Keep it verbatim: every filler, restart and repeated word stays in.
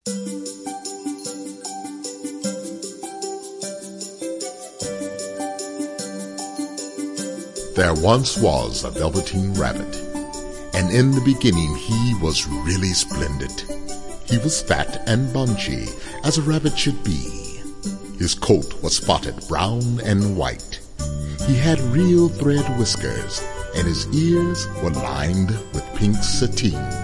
There once was a Velveteen Rabbit, and in the beginning he was really splendid. He was fat and bunchy, as a rabbit should be. His coat was spotted brown and white. He had real thread whiskers, and his ears were lined with pink sateen.